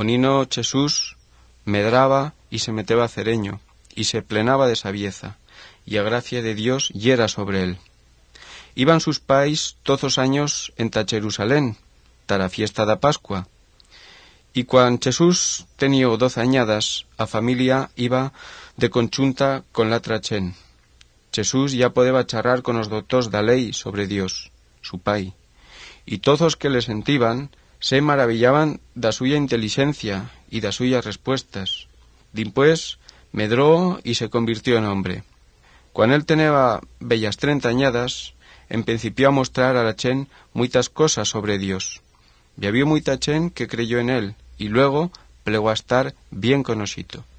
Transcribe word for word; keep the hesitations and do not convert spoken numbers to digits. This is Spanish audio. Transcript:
Onino Jesús medraba y se meteba cereño, y se plenaba de sabieza, y a gracia de Dios yera sobre él. Iban sus pais tozos años enta Jerusalén, tara fiesta da Pascua, y cuan Jesús tenía doce añadas, a familia iba de conchunta con la trachen. Jesús ya podeba charrar con los doctors da ley sobre Dios, su pai, y todos que le sentiban se maravillaban da suya inteligencia y da suyas respuestas. Dimpués medró y se convirtió en hombre. Cuando él teneba bellas treinta añadas, empencipió a mostrar a la chen muitas cosas sobre Dios. Y había muita chen que creyó en él, y luego plegó a estar bien conocido.